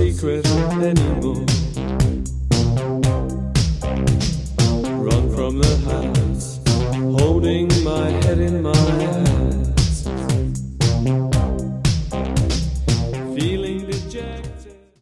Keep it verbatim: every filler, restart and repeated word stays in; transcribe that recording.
secret anymore. Run from the heights, holding my head in my hand.